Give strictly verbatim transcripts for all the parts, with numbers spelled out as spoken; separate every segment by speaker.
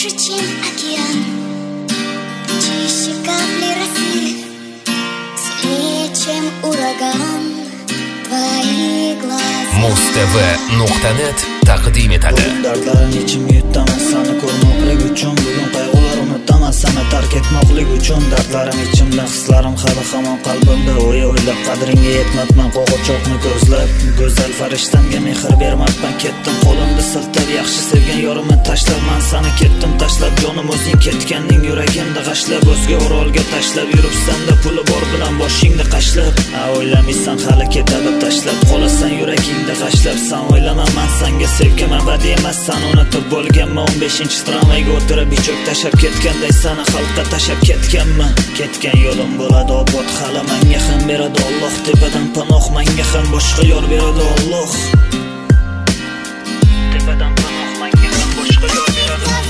Speaker 1: глубже, чем океан, чище капли росы, сильнее, чем ураган. Твои глаза.
Speaker 2: Mustv nuqta net taqdim etadi.
Speaker 3: Dardlarim ichimga yutaman seni ko'rmoqlik uchun, bugun qayg'ular unutaman seni tark etmoqlik uchun. Dardlarim ichimda, hislarim hali hamon qalbimda. O'ya o'ylab qadringga yetmabman, qo'g'irchoqni ko'zlab. Go'zal farishtamga mehr bermabman, ketdim qo'limni siltab. Yaxshi sevgan yorimni tashlab, men seni ketdim tashlab. Jonim o'zing ketganning yuragimda g'ashlab, o'zga orolga tashlab yuribsan-da, puli bor bilan boshingni qashlab. A o'ylamaysan hali ketadi tashlab, qolasan yuragingda g'ashlab. Sen o'ylama, men senga sevgim abadiy emas, sen unutib bo'lganman. o'n beshinchi tramvayga o'tirib ichok tashab ketganday seni xalqqa tashab ketganman. Ketgan yo'lim bo'ladi obod, hali menga ham beradi Alloh. Tepadan panoh menga ham boshqa yor beradi Alloh. Tepadan panoh menga ham boshqa yor beradi Alloh.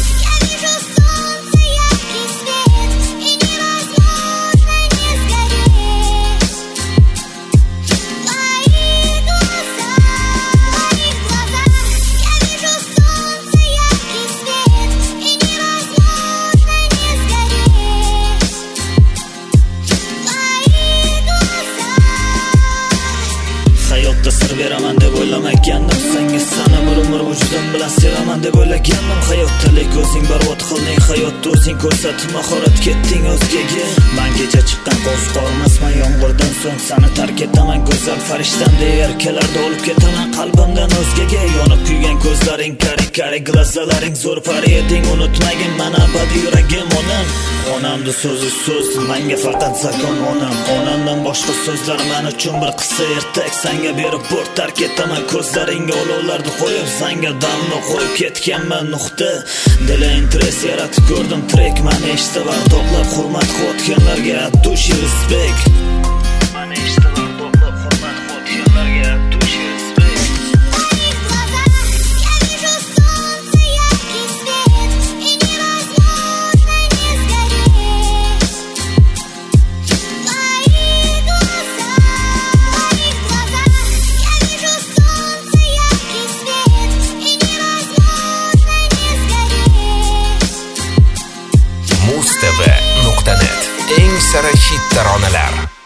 Speaker 3: Hayotda sir beraman deb o'ylamagandim, senga seni bir umr vujudim bilan sevaman deb o'ylagandim. Hayotda lek o'zing barbod qilding, hayotda o'zing ko'rsatib mahorat ketding o'zgaga. Men kecha chiqqan qo'zg'olmasman, yomg'irdan so'ng seni tark etaman. Go'zal farishtam deya erkalarda olib ketaman qalbimdan o'zgaga. Yonib kuygan ko'zlaring, kari-kari glazalaring, zo'r pari eding, unutmagin meni abadiy yuragim onam. Onamni so'zi so'z, menga faqat zakon onam. Onamdan boshqa so'zlar men uchun bir qissa ertak. Senga berib bo'rt tark etaman, ko'zlaringga olovlarni qo'yib, senga damni qo'yib ketganman nuqta. Dili interes yaratib ko'rdim, trek meni eshitibar to'plab, hurmat qilganlarga atushi respekt. Meni eshitibar to'plab, hurmat qilganlarga atushi respekt.
Speaker 2: Mustv nuqta net eng sara hit taronalar.